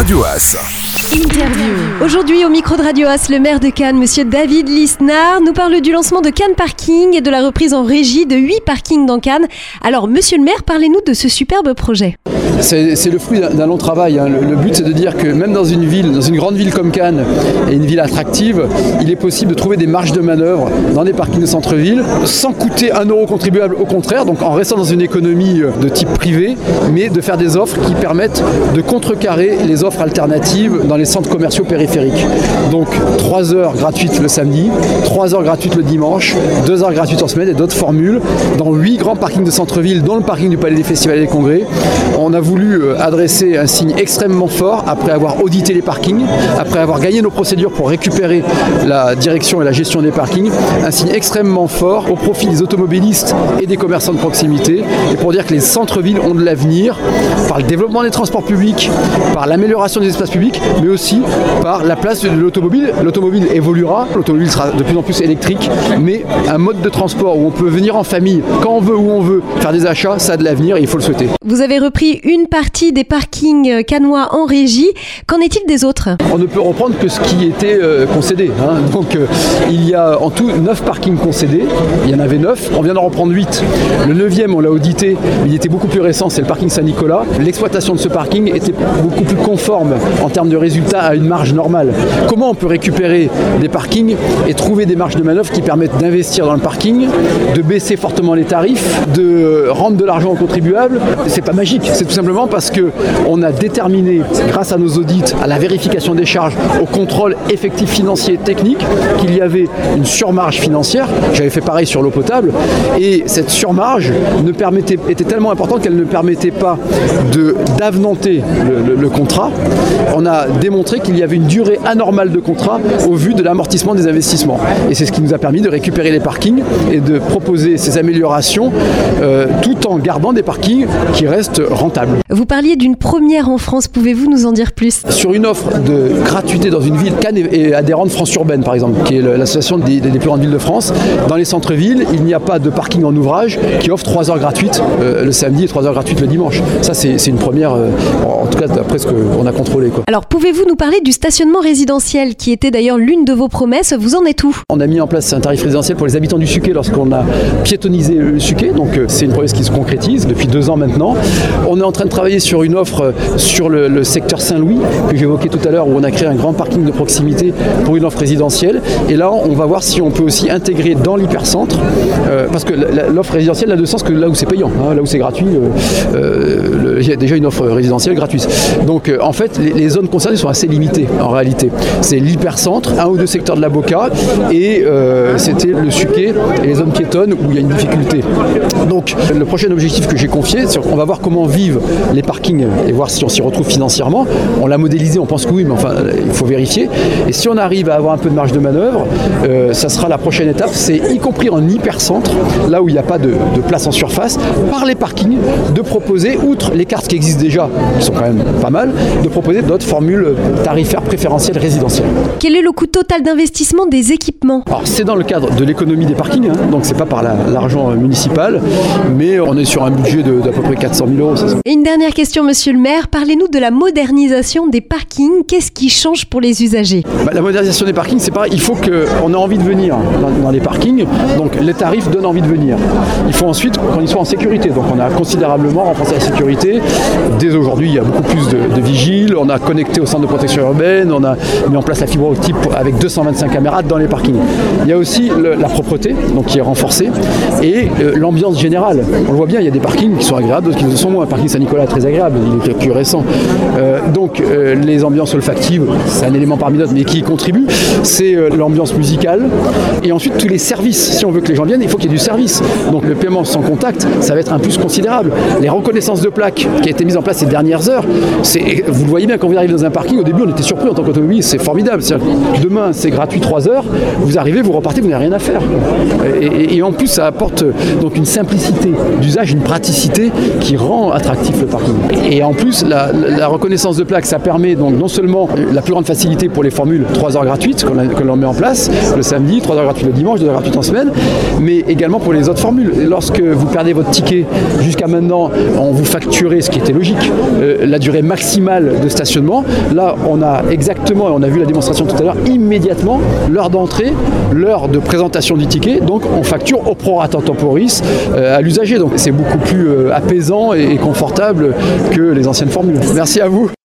Radio As. Interview. Aujourd'hui, au micro de Radio As, le maire de Cannes, monsieur David Lisnard, nous parle du lancement de Cannes Parking et de la reprise en régie de 8 parkings dans Cannes. Alors, monsieur le maire, parlez-nous de ce superbe projet. C'est le fruit d'un long travail. Le but, c'est de dire que même dans une ville, dans une grande ville comme Cannes, et une ville attractive, il est possible de trouver des marges de manœuvre dans des parkings de centre-ville, sans coûter 1 euro contribuable, au contraire, donc en restant dans une économie de type privé, mais de faire des offres qui permettent de contrecarrer les offres alternatives dans les centres commerciaux périphériques. Donc 3 heures gratuites le samedi, 3 heures gratuites le dimanche, 2 heures gratuites en semaine et d'autres formules dans 8 grands parkings de centre-ville, dont le parking du Palais des Festivals et des Congrès. On a voulu adresser un signe extrêmement fort après avoir audité les parkings, après avoir gagné nos procédures pour récupérer la direction et la gestion des parkings, un signe extrêmement fort au profit des automobilistes et des commerçants de proximité, et pour dire que les centres-villes ont de l'avenir par le développement des transports publics, par l'amélioration des espaces publics, mais aussi par la place de l'automobile. L'automobile évoluera, l'automobile sera de plus en plus électrique, mais un mode de transport où on peut venir en famille, quand on veut, où on veut, faire des achats, ça a de l'avenir et il faut le souhaiter. Vous avez repris une partie des parkings cannois en régie. Qu'en est-il des autres ? On ne peut reprendre que ce qui était concédé. Donc il y a en tout 9 parkings concédés. Il y en avait 9, on vient d'en reprendre 8. Le 9e, on l'a audité, mais il était beaucoup plus récent, c'est le parking Saint-Nicolas. L'exploitation de ce parking était beaucoup plus conforme en termes de résultats à une marge normale. Comment on peut récupérer des parkings et trouver des marges de manœuvre qui permettent d'investir dans le parking, de baisser fortement les tarifs, de rendre de l'argent aux contribuables ? C'est pas magique, c'est tout simplement parce qu'on a déterminé, grâce à nos audits, à la vérification des charges, au contrôle effectif financier et technique, qu'il y avait une surmarge financière. J'avais fait pareil sur l'eau potable, et cette surmarge était tellement importante qu'elle ne permettait pas d'avenanter le contrat. On a démontré qu'il y avait une durée anormale de contrat au vu de l'amortissement des investissements. Et c'est ce qui nous a permis de récupérer les parkings et de proposer ces améliorations tout en gardant des parkings qui restent rentables. Vous parliez d'une première en France, pouvez-vous nous en dire plus ? Sur une offre de gratuité dans une ville, Cannes est adhérent de France Urbaine par exemple, qui est l'association des plus grandes villes de France. Dans les centres-villes, il n'y a pas de parking en ouvrage qui offre 3 heures gratuites le samedi et 3 heures gratuites le dimanche. Ça c'est une première, en tout cas d'après ce qu'on a contrôlé. Alors pouvez-vous nous parler du stationnement résidentiel qui était d'ailleurs l'une de vos promesses, vous en êtes où ? On a mis en place un tarif résidentiel pour les habitants du Suquet lorsqu'on a piétonnisé le Suquet, donc c'est une promesse qui se concrétise depuis 2 ans maintenant. On est en train de travailler sur une offre sur le secteur Saint-Louis que j'évoquais tout à l'heure, où on a créé un grand parking de proximité pour une offre résidentielle, et là on va voir si on peut aussi intégrer dans l'hypercentre, parce que l'offre résidentielle n'a de sens que là où c'est payant, là où c'est gratuit, il y a déjà une offre résidentielle gratuite. Donc en fait les zones concernées sont assez limitées en réalité. C'est l'hypercentre, 1 ou 2 secteurs de la Boca, et c'était le Suquet et les zones piétonnes où il y a une difficulté. Donc le prochain objectif que j'ai confié, c'est qu'on va voir comment vivent les parkings et voir si on s'y retrouve financièrement. On l'a modélisé, on pense que oui, mais enfin il faut vérifier. Et si on arrive à avoir un peu de marge de manœuvre, ça sera la prochaine étape, c'est y compris en hypercentre, là où il n'y a pas de place en surface, par les parkings, de proposer, outre les cartes qui existent déjà, qui sont quand même pas mal, de proposer d'autres formules tarifaires préférentielles résidentielles. Quel est le coût total d'investissement des équipements ? Alors c'est dans le cadre de l'économie des parkings, donc c'est pas par l'argent municipal, mais on est sur un budget d'à peu près 400 000 euros. Et une dernière question, monsieur le maire, parlez-nous de la modernisation des parkings. Qu'est-ce qui change pour les usagers ? La modernisation des parkings, c'est pareil, il faut qu'on ait envie de venir dans les parkings, donc les tarifs donnent envie de venir. Il faut ensuite qu'on y soit en sécurité, donc on a considérablement renforcé la sécurité. Dès aujourd'hui, il y a beaucoup plus de vigiles, on a connecté au centre de protection urbaine, on a mis en place la fibre optique avec 225 caméras dans les parkings. Il y a aussi la propreté, donc qui est renforcée, et l'ambiance générale. On le voit bien, il y a des parkings qui sont agréables, d'autres qui le sont moins. Un parking Saint-Nicolas est très agréable, il est plus récent. Donc les ambiances olfactives, c'est un élément parmi d'autres, mais qui y contribue. C'est l'ambiance musicale, et ensuite tous les services. Si on veut que les gens viennent, il faut qu'il y ait du service. Donc le paiement sans contact, ça va être un plus considérable. Les reconnaissances de plaques qui a été mise en place ces dernières heures, vous le voyez bien quand vous arrivez dans un parking, au début on était surpris en tant qu'automobiliste, c'est formidable. Demain c'est gratuit 3 heures, vous arrivez, vous repartez, vous n'avez rien à faire. Et en plus ça apporte donc une simplicité d'usage, une praticité qui rend attractif le parking. Et en plus, la reconnaissance de plaque, ça permet donc non seulement la plus grande facilité pour les formules 3 heures gratuites que l'on met en place le samedi, 3 heures gratuites le dimanche, 2 heures gratuites en semaine, mais également pour les autres formules. Lorsque vous perdez votre ticket, jusqu'à maintenant, on vous facturait, ce qui était logique, la durée maximale de stationnement. Là, on a exactement, et on a vu la démonstration tout à l'heure, immédiatement l'heure d'entrée, l'heure de présentation du ticket. Donc, on facture au prorata temporis à l'usager. Donc, c'est beaucoup plus apaisant et confortable que les anciennes formules. Merci à vous.